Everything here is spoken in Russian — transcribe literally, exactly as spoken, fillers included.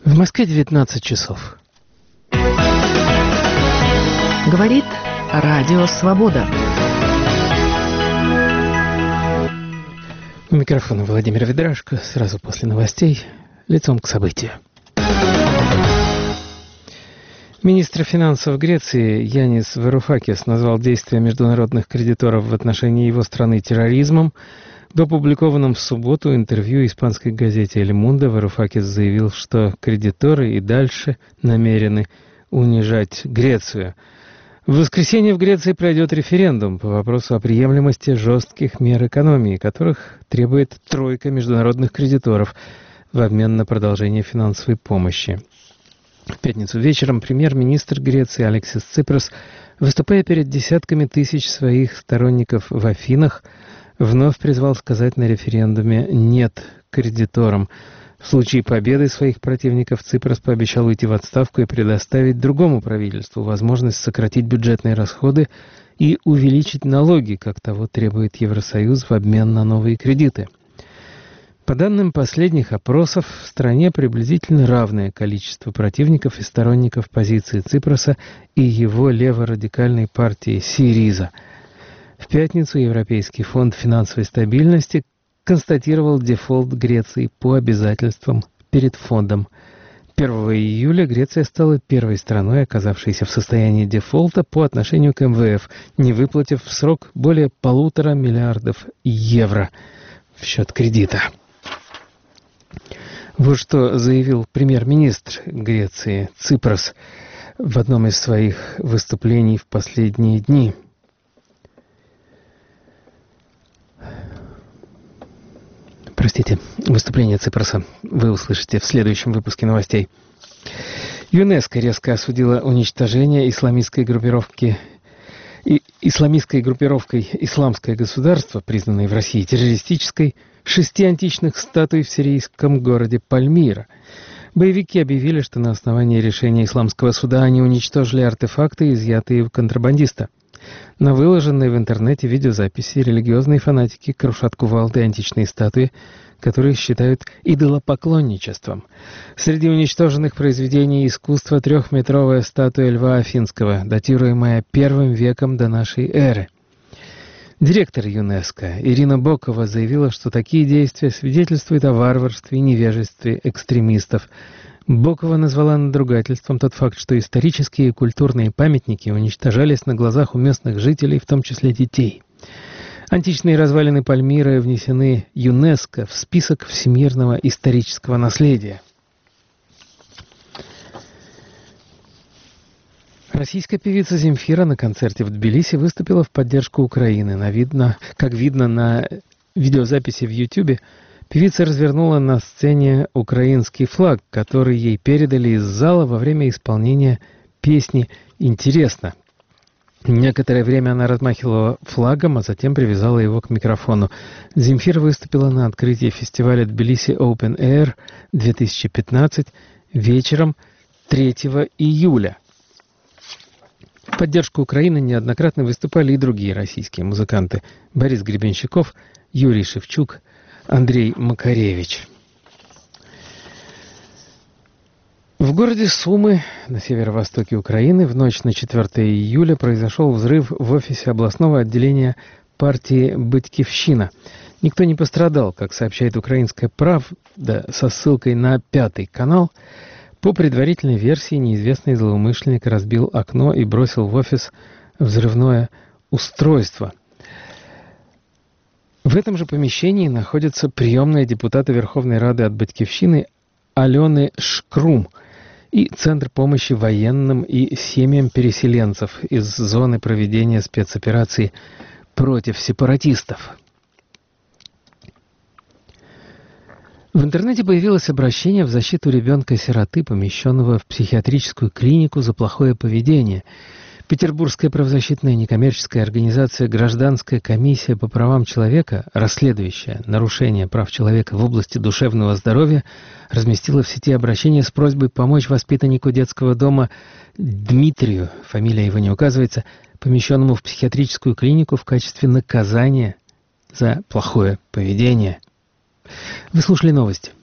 В Москве девятнадцать часов. Говорит Радио Свобода. У микрофона Владимир Ведрашко. Сразу после новостей. Лицом к событию. Министр финансов Греции Янис Вароуфакис назвал действия международных кредиторов в отношении его страны терроризмом. В опубликованном в субботу интервью испанской газете «Эль Мундо» Вароуфакис заявил, что кредиторы и дальше намерены унижать Грецию. В воскресенье в Греции пройдет референдум по вопросу о приемлемости жестких мер экономии, которых требует тройка международных кредиторов в обмен на продолжение финансовой помощи. В пятницу вечером премьер-министр Греции Алексис Ципрос, выступая перед десятками тысяч своих сторонников в Афинах, вновь призвал сказать на референдуме «нет» кредиторам. В случае победы своих противников Ципрос пообещал уйти в отставку и предоставить другому правительству возможность сократить бюджетные расходы и увеличить налоги, как того требует Евросоюз в обмен на новые кредиты. По данным последних опросов, в стране приблизительно равное количество противников и сторонников позиции Ципроса и его леворадикальной партии «Сириза». В пятницу Европейский фонд финансовой стабильности констатировал дефолт Греции по обязательствам перед фондом. первого июля Греция стала первой страной, оказавшейся в состоянии дефолта по отношению к эм вэ эф, не выплатив в срок более полутора миллиардов евро в счет кредита. Вот что заявил премьер-министр Греции Ципрос в одном из своих выступлений в последние дни. Простите, выступление Ципроса вы услышите в следующем выпуске новостей. ЮНЕСКО резко осудила уничтожение исламистской группировки и исламистской группировкой «Исламское государство», признанной в России террористической, шести античных статуй в сирийском городе Пальмира. Боевики объявили, что на основании решения исламского суда они уничтожили артефакты, изъятые у контрабандиста. На выложенной в интернете видеозаписи религиозные фанатики крушат кувалды и античные статуи, которые считают идолопоклонничеством. Среди уничтоженных произведений искусства трехметровая статуя Льва Афинского, датируемая первым веком до нашей эры. Директор ЮНЕСКО Ирина Бокова заявила, что такие действия свидетельствуют о варварстве и невежестве экстремистов. Бокова назвала надругательством тот факт, что исторические и культурные памятники уничтожались на глазах у местных жителей, в том числе детей. Античные развалины Пальмиры внесены ЮНЕСКО в список всемирного исторического наследия. Российская певица Земфира на концерте в Тбилиси выступила в поддержку Украины. На видно, как видно на видеозаписи в Ютубе, певица развернула на сцене украинский флаг, который ей передали из зала во время исполнения песни «Интересно». Некоторое время она размахивала флагом, а затем привязала его к микрофону. Земфира выступила на открытии фестиваля Тбилиси Open Air две тысячи пятнадцать вечером третьего июля. В поддержку Украины неоднократно выступали и другие российские музыканты: Борис Гребенщиков, Юрий Шевчук, Андрей Макаревич. В городе Сумы на северо-востоке Украины в ночь на четвёртое июля произошел взрыв в офисе областного отделения партии «Батькивщина». Никто не пострадал, как сообщает «Украинская правда» со ссылкой на Пятый канал. По предварительной версии, неизвестный злоумышленник разбил окно и бросил в офис взрывное устройство. В этом же помещении находится приемная депутата Верховной Рады от «Батькивщины» Алены Шкрум и Центр помощи военным и семьям переселенцев из зоны проведения спецоперации против сепаратистов. В интернете появилось обращение в защиту ребенка-сироты, помещенного в психиатрическую клинику за плохое поведение. Петербургская правозащитная некоммерческая организация «Гражданская комиссия по правам человека», расследующая нарушение прав человека в области душевного здоровья, разместила в сети обращение с просьбой помочь воспитаннику детского дома Дмитрию, фамилия его не указывается, помещенному в психиатрическую клинику в качестве наказания за плохое поведение. Вы слушали новости.